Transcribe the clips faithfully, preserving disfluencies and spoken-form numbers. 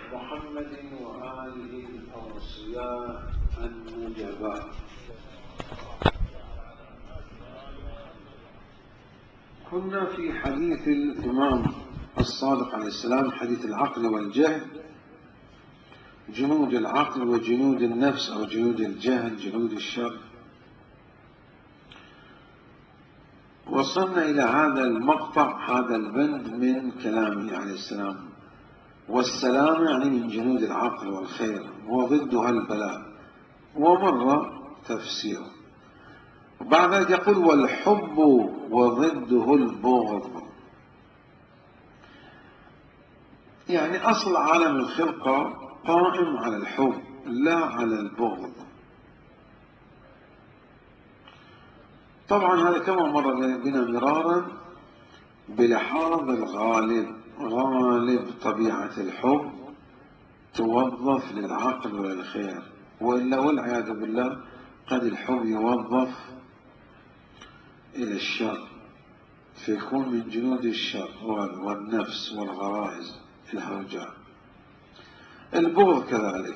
محمد وآله الأوصياء النجباء. كنا في حديث الإمام الصادق عليه السلام، حديث العقل والجهل، جنود العقل وجنود النفس أو جنود الجهل، جنود الشر. وصلنا إلى هذا المقطع، هذا البند من كلامه عليه السلام: والسلام يعني من جنود العقل والخير، وضدها البلاء، ومر تفسيره. وبعد ذلك يقول: والحب وضده البغض. يعني أصل عالم الخلقة قائم على الحب لا على البغض. طبعا هذا كما مر بنا مرارا بلحاظ الغالب، غالب طبيعة الحب توظف للعقل وللخير، وإلا والعياذ بالله قد الحب يوظف إلى الشر، فيكون من جنود الشر والنفس والغرائز الهوجاء. البغض كذلك.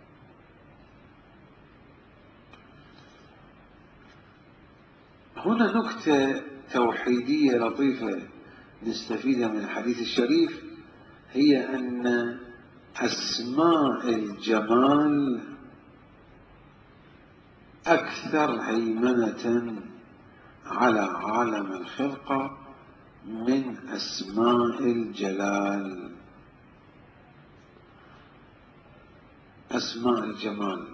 هنا نكتة توحيدية لطيفة نستفيدها من الحديث الشريف، هي أن أسماء الجمال أكثر هيمنة على عالم الخلقة من أسماء الجلال. أسماء الجمال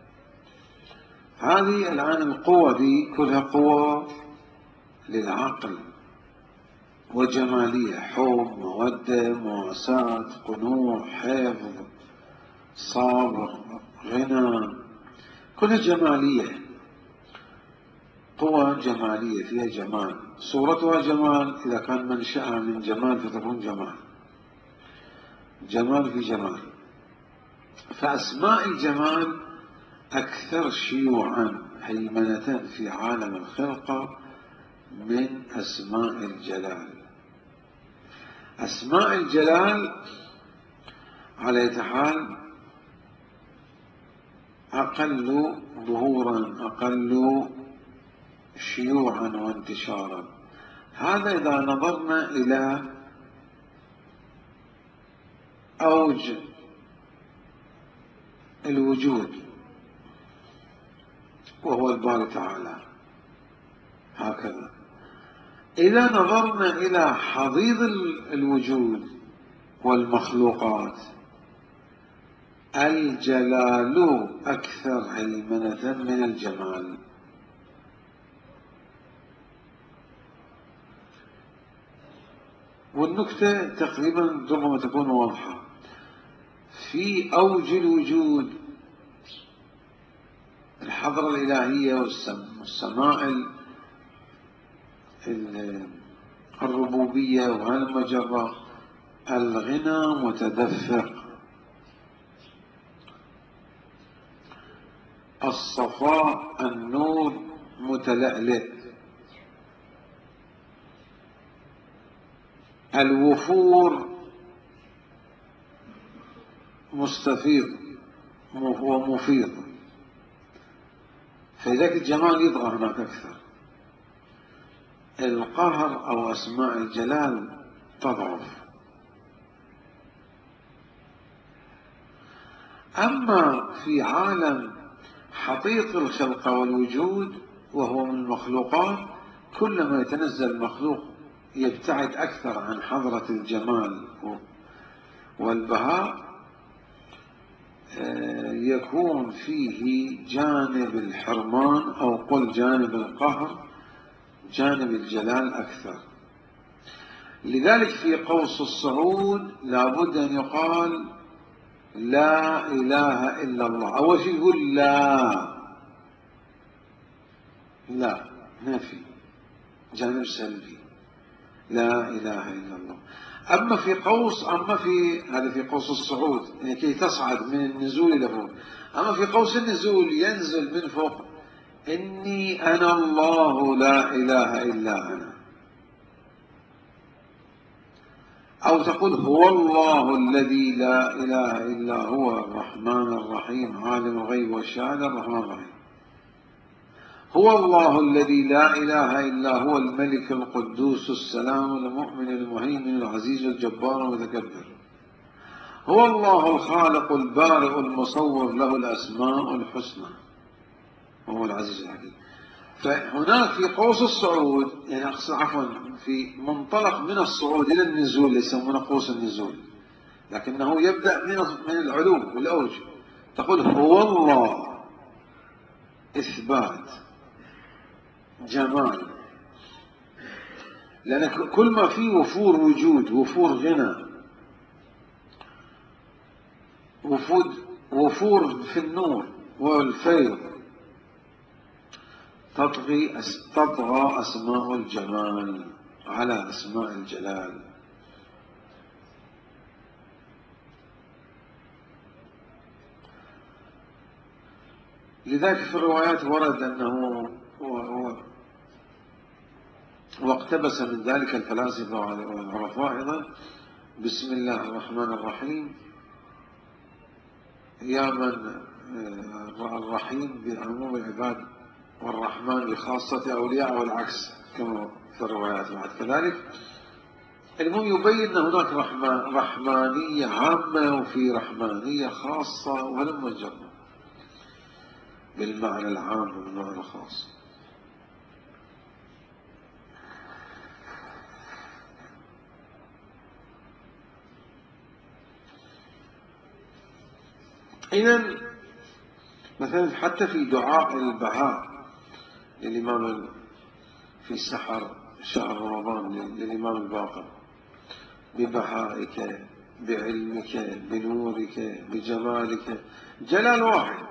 هذه الآن القوة دي كلها قوة للعقل وجمالية: حب، مودة، مواساة، قنوع، حفظ، صبر، غنى، كلها جمالية، قوة جمالية فيها جمال، صورتها جمال. إذا كان منشأها من جمال فتكون جمال، جمال في جمال. فأسماء الجمال أكثر شيوعا هيمنة في عالم الخلقة من أسماء الجلال. أسماء الجلال على أية حال أقل ظهورا، أقل شيوعا وانتشارا. هذا إذا نظرنا إلى أوج الوجود وهو الباري تعالى، هكذا. إذا نظرنا إلى حضيض الوجود والمخلوقات، الجلال أكثر هيمنة من الجمال. والنكتة تقريبا ربما تكون واضحة: في أوج الوجود الحضرة الإلهية والسماء الربوبية وهالمجرة، الغنى متدفق، الصفاء النور متلألئ، الوفور مستفيض ومفيض. فلذلك الجمال يطغى هناك أكثر. القهر أو أسماء الجلال تضعف. أما في عالم حقيقة الخلق والوجود وهو من المخلوقات، كلما يتنزل المخلوق يبتعد أكثر عن حضرة الجمال والبهاء، يكون فيه جانب الحرمان أو قل جانب القهر، جانب الجلال أكثر. لذلك في قوس الصعود لابد أن يقال لا إله إلا الله. أول شيء يقول لا، لا نفي، جانب سلبي، لا إله إلا الله. أما في قوس أما في هذا في قوس الصعود يعني كي تصعد من النزول إلى فوق. أما في قوس النزول ينزل من فوق: إني أنا الله لا إله إلا أنا. أو تقول هو الله الذي لا إله إلا هو الرحمن الرحيم عالم الغيب والشهادة الرحمن الرحيم. هو الله الذي لا إله إلا هو الملك القدوس السلام المؤمن المهيمن العزيز الجبار المتكبر. هو الله الخالق البارئ المصور له الأسماء الحسنى وهو العزيز الحكيم. فهناك في قوس الصعود، يعني أقصد عفوا في منطلق من الصعود إلى النزول اللي يسمونه قوس النزول، لكنه يبدأ من من العلو والأوج. تقول هو الله إثبات جمال، لأن كل ما فيه وفور وجود، وفور غنى، وفود وفور في النور والفيض، تطغي تطغى أسماء الجمال على أسماء الجلال. لذلك في الروايات ورد أنه واقتبس من ذلك الفلاسفة والعرفاء أيضا: بسم الله الرحمن الرحيم يا من الرحيم بعموم العباد والرحمن بخاصة أولياء، والعكس كما في الروايات بعد كذلك. المهم يبين أن هناك رحمانية عامة وفي رحمانية خاصة، وهلم جرا بالمعنى العام والمعنى الخاص. إذن مثلا حتى في دعاء البهاء للإمام في سحر شهر رمضان للإمام الباقر: ببهائك بعلمك بنورك بجمالك، جلال واحد،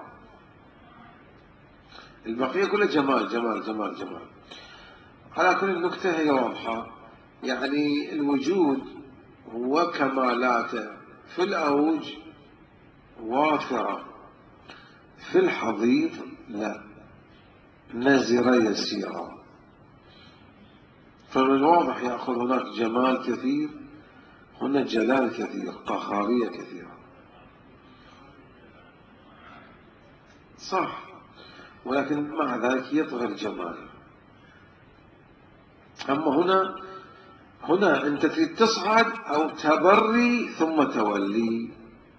البقية كلها جمال جمال جمال جمال. على كل النكتة هي واضحة، يعني الوجود وكمالاته في الأوج وافرة، في الحضيض لا، نزرة يسيرة. فمن الواضح يأخذ هناك جمال كثير، هنا جلال كثير، قهارية كثيرة، صح، ولكن مع ذلك يطغى الجمال. أما هنا هنا أنت تريد تصعد أو تبري ثم تولي،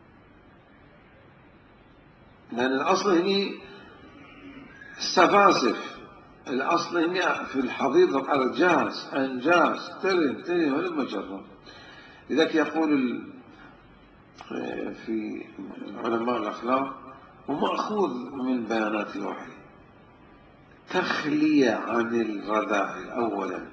لأن الأصل هنا السفاسف، الأصل هنا في الحضيض أرجاس أنجاس ترن ترن ولما جرب. لذلك يقول في علماء الأخلاق ومأخوذ من بيانات الوحي: تخلية عن الرذائل أولا،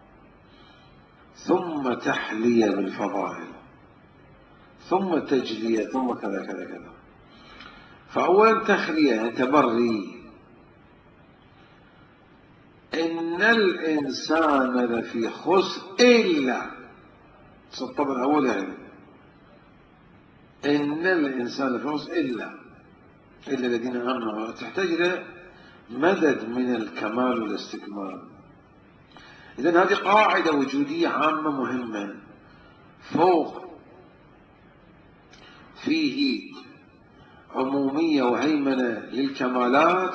ثم تحلية بالفضائل، ثم تجلية، ثم كذا كذا كذا. فأولا تخلية تبري. إن الإنسان لفي خسر إلا، الطبع الأول يعني إن الإنسان لفي خسر إلا إلا الذين آمنوا، تحتاج إلى مدد من الكمال والاستكمال. إذن هذه قاعدة وجودية عامة مهمة، فوق فيه عمومية وهيمنة للكمالات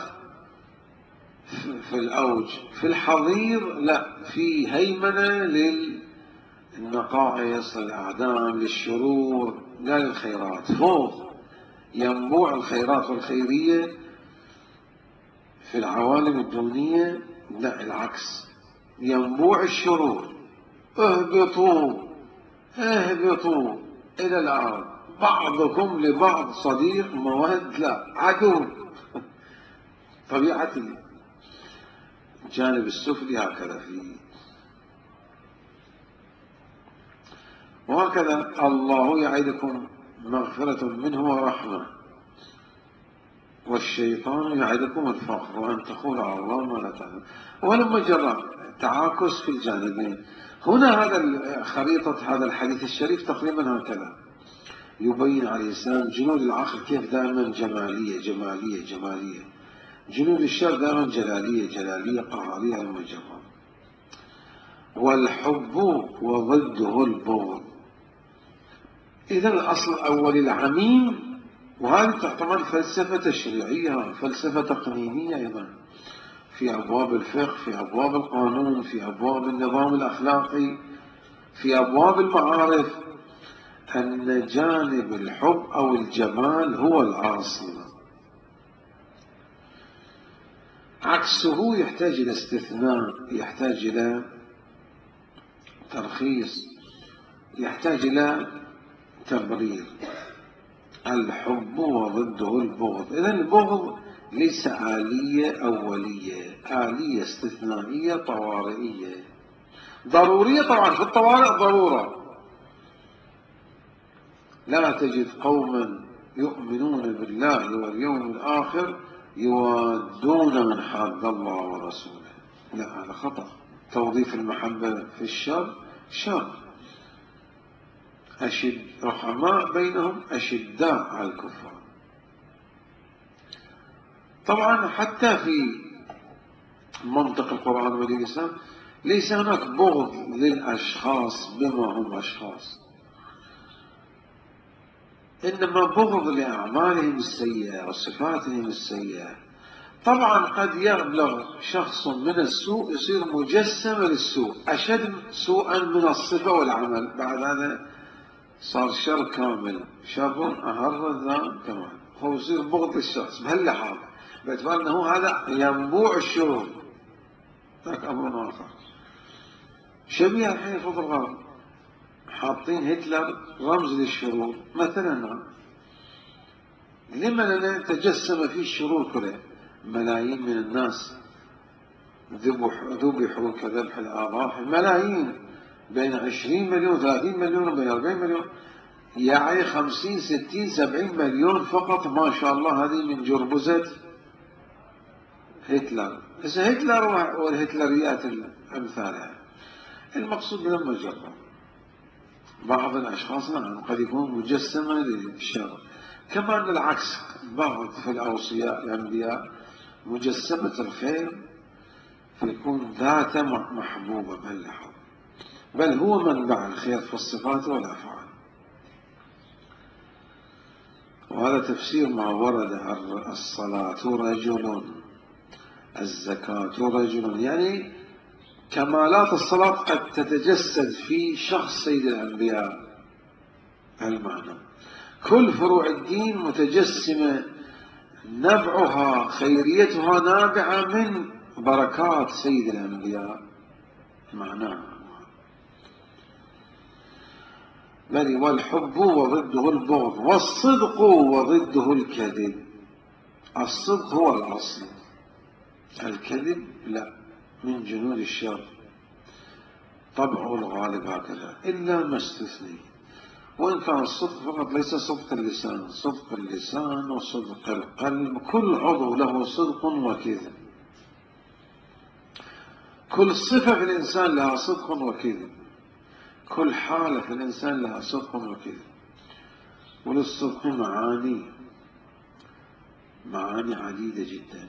في الأوج، في الحضيض لا، في هيمنة للنقائص الأعدام للشرور لا للخيرات. فوق ينبوع الخيرات والخيرية، في العوالم الدونية لا، العكس، ينبوع الشرور. اهبطوا اهبطوا إلى الأرض، بعضكم لبعض صديق مواد لا عدو. طبيعة الجانب السفلي هكذا فيه. وهكذا الله يعدكم مغفرة منه ورحمة، والشيطان يعدكم الفقر وأن تقولوا على الله ما لا تعلمون. ولما جرى تعاكس في الجانبين. هنا هذا خريطة هذا الحديث الشريف تقريبا هكذا يبين عليه السلام جنود العقل كيف دائما جمالية جمالية جمالية، جنود الشر دائما جلالية جلالية قهرية المجرة. والحب وضده البغض، إذا الأصل الأول العميم، وهذه تعتبر فلسفة تشريعية، فلسفة تقنينية أيضا، في أبواب الفقه، في أبواب القانون، في أبواب النظام الأخلاقي، في أبواب المعارف، أن جانب الحب أو الجمال هو الأصل، عكسه يحتاج إلى استثناء، يحتاج إلى ترخيص، يحتاج إلى تبرير. الحب وضده البغض. إذن البغض ليس آلية أولية، آلية استثنائية طوارئية، ضرورية طبعا، في الطوارئ ضرورة. لا تجد قوما يؤمنون بالله واليوم الآخر يوادون من حاد الله ورسوله، لا، هذا خطأ. توظيف المحبة في الشر شر. أشد رحماء بينهم أشداء على الكفار. طبعا حتى في منطق القرآن ودين الإسلام ليس هناك بغض للأشخاص بما هم أشخاص، إنما بغض لأعمالهم السيئة وصفاتهم السيئة. طبعا قد يبلغ شخص من السوء يصير مجسم للسوء، أشد سوءا من الصفة والعمل، بعد هذا صار شر كامل، شر أهر الذان كمان، هو يصير بغض الشخص بهاللحاظ، باعتبار أنه هذا ينبوع الشرور. ذاك أمر آخر. شبيه الحين في الغرب حاطين هتلر رمز للشرور مثلا. لما لأن تجسم فيه الشرور كله، ملايين من الناس ذبحوا كذبح الأضاحي، ملايين، بين عشرين مليون ثلاثين مليون وبين أربعين مليون، يعني خمسين ستين سبعين مليون فقط، ما شاء الله. هذه من جربزة هتلر. بس هتلر والهتلريات أمثالها. المقصود لما جرب بعض الأشخاص نعم قد يكون مجسمة للشر، كما أن العكس بعض في الأوصياء الأنبياء مجسمة الخير، فيكون ذاته محبوبة باللحظة، بل هو منبع الخير في الصفات والأفعال. وهذا تفسير ما ورد: الصلاة رجل، الزكاة رجل، يعني كمالات الصلاة قد تتجسد في شخص سيد الأنبياء. المعنى كل فروع الدين متجسمة، نبعها خيريتها نابعة من بركات سيد الأنبياء. معناه بل والحب وضده البغض، والصدق وضده الكذب. الصدق هو الأصل، الكذب لا، من جنود الشر، طبعه الغالب هكذا، إلا ما استثني. وإن كان الصدق فقط ليس صدق اللسان، صدق اللسان وصدق القلب، كل عضو له صدق وكذب، كل صفة في الإنسان لها صدق وكذب، كل حالة في الإنسان لها صدق وكذب. وللصدق معاني معاني عديدة جدا،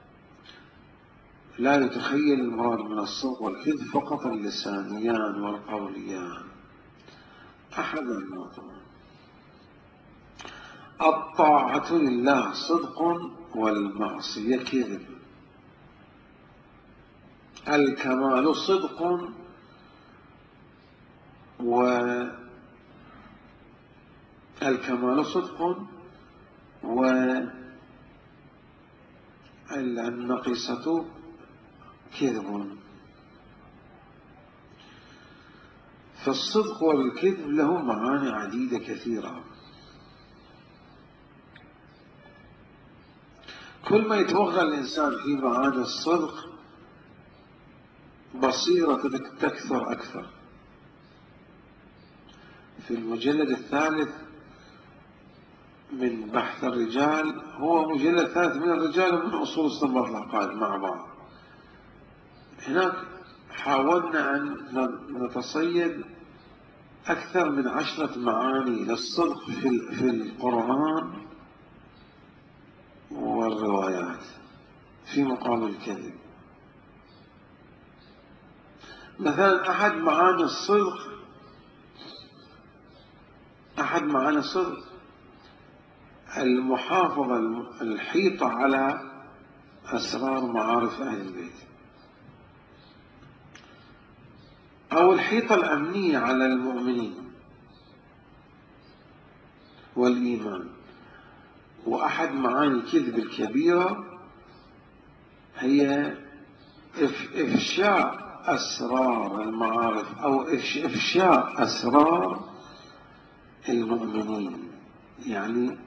لا يتخيل المراد من الصدق والكذب فقط اللسانيان والقوليان. أحد النقطة: الطاعة لله صدق والمعصية كذب. الكمال صدق والكمال صدق والنقيصة كذب. فالصدق والكذب له معاني عديدة كثيرة. كل ما يتوغل الإنسان في معاني الصدق بصيرة تكثر أكثر. في المجلد الثالث من بحث الرجال، هو مجلد ثالث من الرجال ومن أصول استنباط العقائد مع بعض، هناك حاولنا أن نتصيد أكثر من عشرة معاني للصدق في القرآن والروايات في مقابل الكذب. مثلا أحد معاني الصدق أحد معاني الصدق المحافظة الحيطة على أسرار معارف أهل البيت، أو الحيطة الأمنية على المؤمنين والإيمان. وأحد معاني الكذب الكبيرة هي إفشاء أسرار المعارف أو إفشاء أسرار المؤمنين، يعني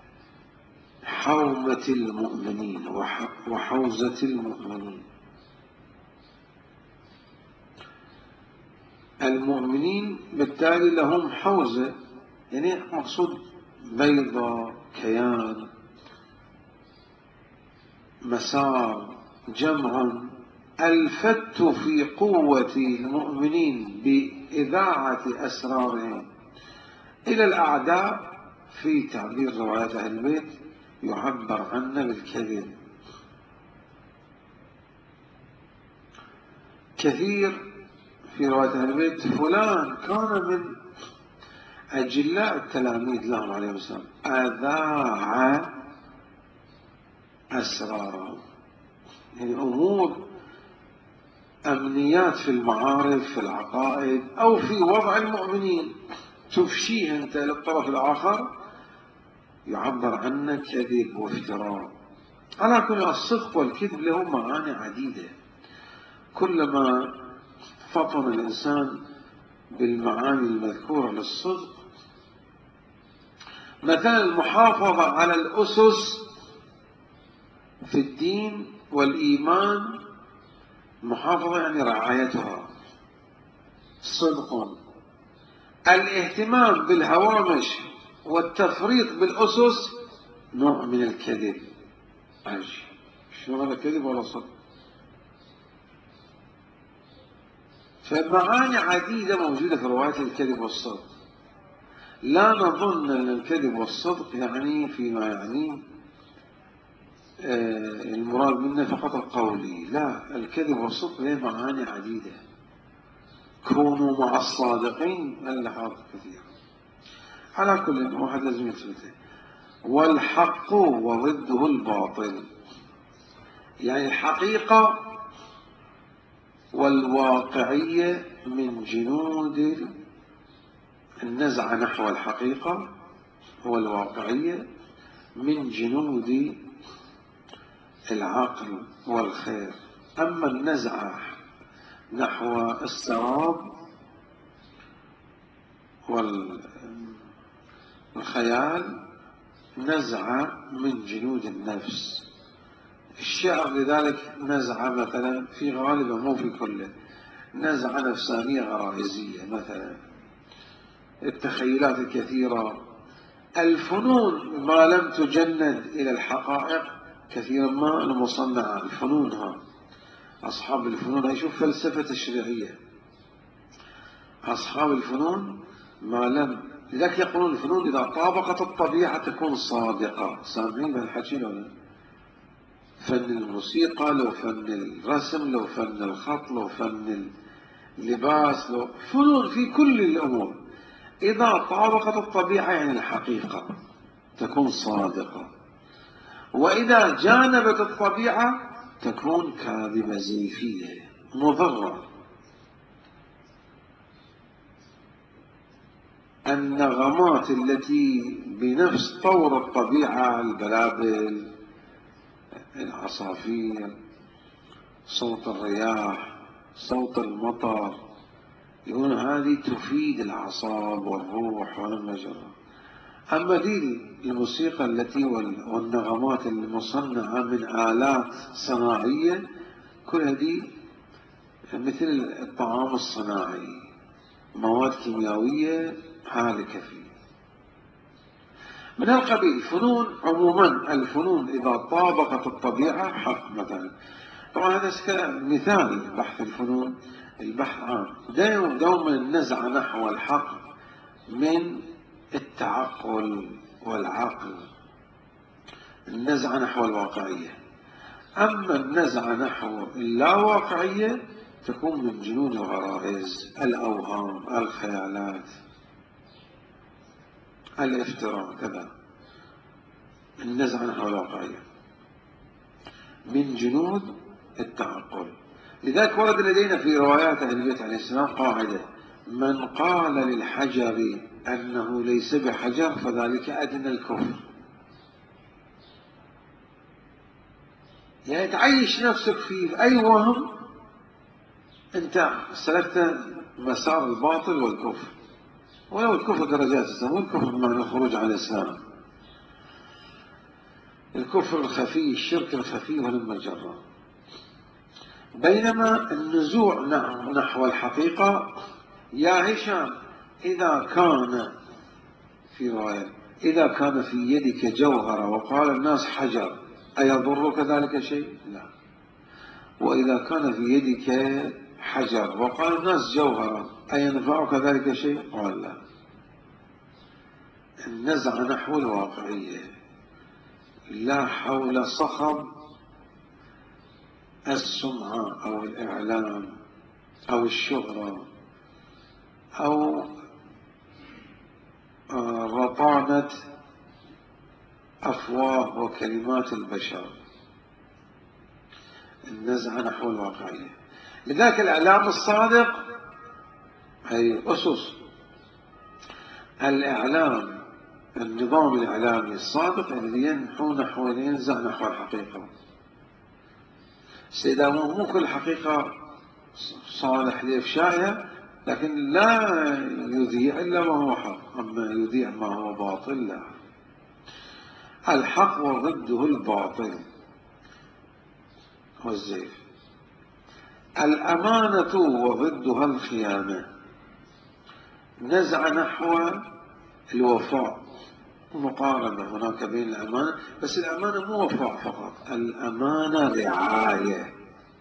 حومة المؤمنين وحوزة المؤمنين. المؤمنين بالتالي لهم حوزة، يعني مقصود بيضة، كيان، مسار، جمع. الفت في قوة المؤمنين بإذاعة أسرارهم إلى الأعداء في تعبير روايات أهل البيت يعبر عنه بالكذب. كثير في رواية أهل البيت فلان كان من أجلاء التلاميذ لهم عليهم السلام، أذاع أسرارهم، يعني أمور أمنيات في المعارف، في العقائد، أو في وضع المؤمنين تفشيه أنت للطرف الآخر يعبر عنه كذب وافتراء. على كل الصدق والكذب له معاني عديدة، كلما فطن الإنسان بالمعاني المذكورة للصدق. مثلا المحافظة على الأسس في الدين والإيمان، المحافظة يعني رعايتها، صدق. الاهتمام بالهوامش والتفريط بالأسس نوع من الكذب. عايش شنو هذا، كذب ولا صدق؟ فمعاني عديدة موجودة في رواية الكذب والصدق. لا نظن أن الكذب والصدق يعني فيما يعني آه المراد منه فقط القولي، لا، الكذب والصدق له معاني عديدة. كونوا مع الصادقين اللحاظ كثيرة. على كل واحد لازم يثبته. والحق وضده الباطل، يعني الحقيقة والواقعية من جنود النزعة نحو الحقيقة، والواقعية من جنود العقل والخير. أما النزعة نحو السراب والخيال نزعة من جنود النفس. الشعر لذلك نزعة مثلا في غالبا مو في كله، نزعة نفسانية غرائزية مثلا. التخيلات الكثيرة، الفنون ما لم تجند إلى الحقائق كثيرا ما المصنعة الفنون. ها أصحاب الفنون يشوف فلسفة الشرعية. أصحاب الفنون ما لم، لذلك يقولون الفنون إذا طابقت الطبيعة تكون صادقة. سامعين بهالحكي لو؟ فن الموسيقى، لو فن الرسم، لو فن الخط، لو فن اللباس، لو فنون في كل الأمور إذا طابقت الطبيعة يعني الحقيقة تكون صادقة، وإذا جانبت الطبيعة تكون كاذبة زيفية مضرة. النغمات التي بنفس طور الطبيعة، البلابل، العصافير، صوت الرياح، صوت المطر، يقول هذه تفيد الأعصاب والروح والمجرى. أما دي الموسيقى التي والنغمات المصنعة من آلات صناعية كل هذه مثل الطعام الصناعي، مواد كيميائية هالكة فيه. من هالقبيل الفنون عموما، الفنون إذا طابقت الطبيعة حق مثلا. طبعا هذا مثال بحث الفنون، البحث عام دوما النزعة نحو الحق من التعقل والعقل، النزعة نحو الواقعية. أما النزعة نحو اللاواقعية تكون من جنون الغرائز، الأوهام، الخيالات. الافتراء كذا، النزعة نحو الواقعية من جنود التعقل. لذلك ورد لدينا في روايات أهل البيت عليه السلام قاعدة: من قال للحجر أنه ليس بحجر فذلك أدنى الكفر. يعني تعيش نفسك في أي وهم أنت سلكت مسار الباطل والكفر، ولو الكفر درجات، مو الكفر بمعنى الخروج عن الإسلام، الكفر الخفي، الشرك الخفي ولما الجراء. بينما النزوع نحو الحقيقة يا هشام إذا كان في رواية إذا كان في يدك جوهرة وقال الناس حجر أيضرك ذلك شيء؟ لا. وإذا كان في يدك حجر وقال الناس جوهرة أينفعك ذلك شيء؟ قال لا. النزع نحو الواقعية، لا حول صخب السمعة أو الإعلام أو الشهرة أو رطانة أفواه وكلمات البشر. النزع نحو الواقعية. لذلك الإعلام الصادق هي أسس الإعلام، النظام الإعلامي الصادق الذي ينحو نحو ينزع نحو الحقيقة. سيدا مو كل حقيقة صالح لإفشائها، لكن لا يذيع إلا ما هو حق، أما يذيع ما هو باطل لا. الحق وضده الباطل والزيف. الأمانة وضدها الخيانة. نزع نحو الوفاء، مقارنة هناك بين الأمانة، بس الأمانة مو وفاء فقط، الأمانة رعاية.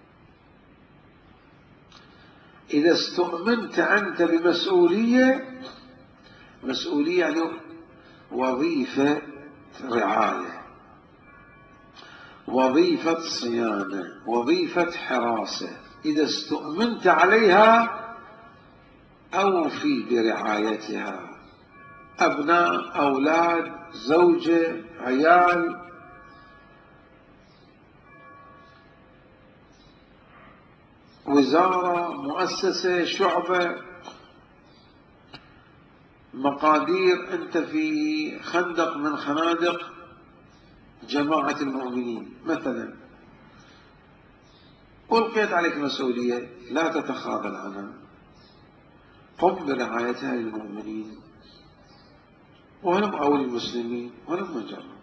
إذا استؤمنت أنت بمسؤولية، مسؤولية يعني وظيفة رعاية، وظيفة صيانة، وظيفة حراسة، إذا استؤمنت عليها أوفي برعايتها. أبناء، أولاد، زوجة، عيال، وزارة، مؤسسة، شعبة، مقادير، أنت في خندق من خنادق جماعة المؤمنين مثلا، ألقيت عليك مسؤولية لا تتخاذل عنها، قم برعايتها للمؤمنين ولم أو المسلمين ولم مجرد.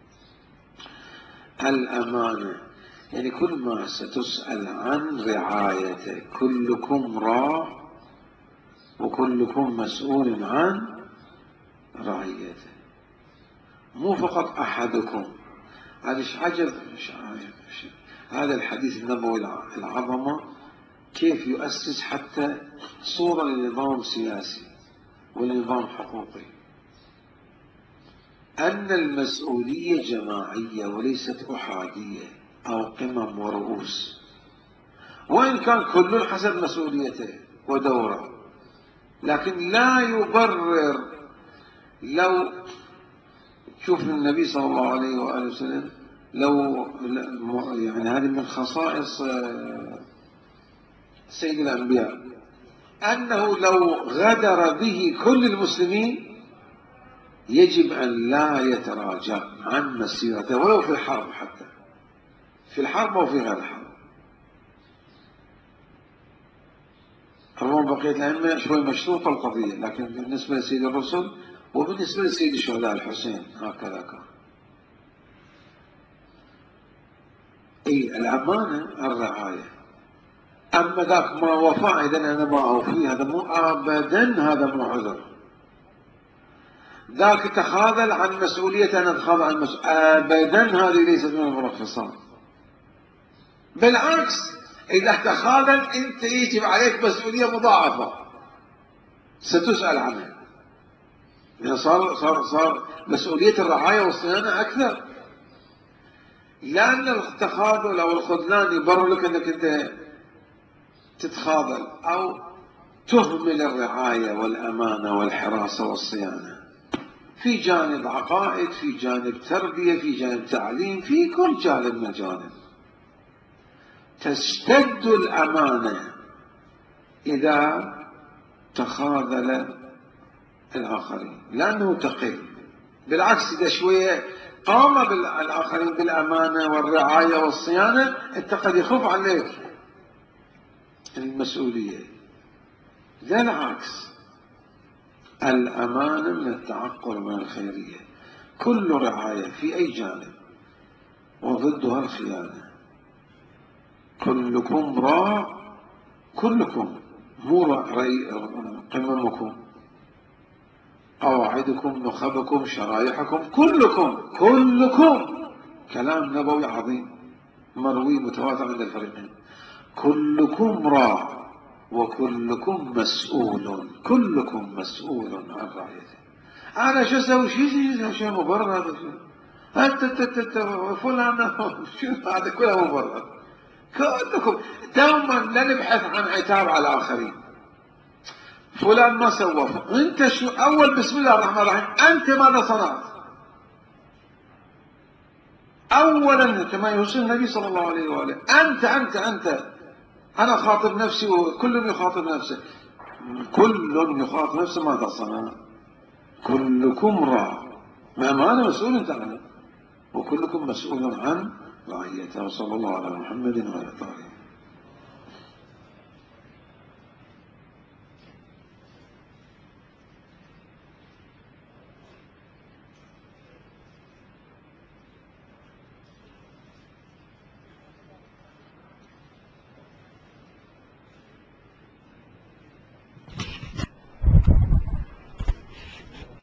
الأمانة يعني كل ما ستسأل عن رعايته، كلكم راع وكلكم مسؤول عن رعيته، مو فقط أحدكم. هذا ايش عجب، هذا الحديث النبوي العظمة كيف يؤسس حتى صورة لنظام سياسي ولنظام حقوقي، أن المسؤولية جماعية وليست أحادية أو قمم ورؤوس، وإن كان كل حسب مسؤوليته ودوره، لكن لا يبرر. لو شوف النبي صلى الله عليه وآله وسلم، لو يعني هذه من خصائص سيد الأنبياء أنه لو غدر به كل المسلمين يجب أن لا يتراجع عن مسيرته ولو في الحرب، حتى في الحرب أو في غير الحرب. رغم بقية الأئمة شوي مشروطة القضية، لكن بالنسبة لسيد الرسل وبالنسبة لسيد الشهداء الحسين هكذا كان. أي الأمانة الرعاية. أما ذاك ما وفى إذن أنا ما أوفي، هذا مو أبدا، هذا مو عذر. ذاك تخاذل عن مسؤوليته، أنا أتخاذل عن مسؤوليته أبدا، هذه ليست من المرخصات. بالعكس إذا تخاذل أنت يجب عليك مسؤولية مضاعفة ستسأل عنها، يعني صار صار صار مسؤولية الرعاية والصيانة أكثر، لأن التخاذل أو الخذلان يبرر لك أنك أنت تتخاذل أو تهمل الرعاية والأمانة والحراسة والصيانة. في جانب عقائد، في جانب تربية، في جانب تعليم، في كل جانب من الجانب. تشتد الأمانة إذا تخاذل الآخرين، لأنه تقل. بالعكس إذا شوية قام بالآخرين بالأمانة والرعاية والصيانة، أنت قد يخف عليك المسؤولية. لا العكس، الأمانة من التعقل من الخيرية. كل رعاية في أي جانب وضدها الخيانة. كلكم راع، كلكم، مو رأي قممكم، قواعدكم، نخبكم، شرايحكم، كلكم كلكم. كلام نبوي عظيم مروي متواتر عند الفريقين. كلكم راع وكلكم مسؤول، كلكم مسؤول عن رعيته. أنا شو أسوي؟ شيء شيء مبرر، أنت فلان شو هذا كله مبرر. كلكم دوما لا نبحث عن عتاب على الآخرين. فلان ما سوى، أنت شو أول بسم الله الرحمن الرحيم، أنت ماذا صنعت؟ أولا كما يوصي النبي صلى الله عليه وآله، أنت أنت أنت. أنا خاطب نفسي وكل يخاطب نفسه، كل يخاطب نفسه ماذا صنع؟ كلكم راع، ما أنا مسؤول أنت عنه، وكلكم مسؤول عن رعيته. وصلى الله على محمد وعلى آله.